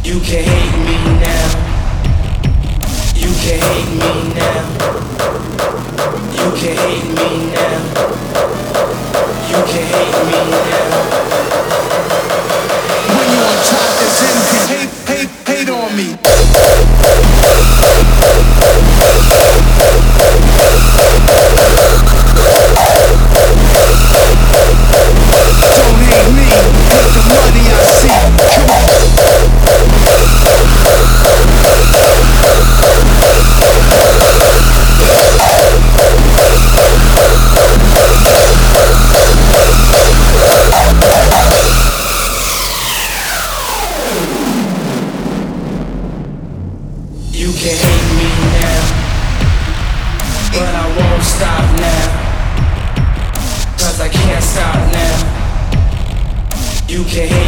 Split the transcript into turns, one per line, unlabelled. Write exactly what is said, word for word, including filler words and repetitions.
You can hate me now. You can hate me now. You can hate me now. You can hate me now.
When you on top, there's envy. Hate, hate, hate on me. Don't hate me. Hate the money I see. Come on.
You can hate me now, but I won't stop now, 'cause I can't stop now. You can hate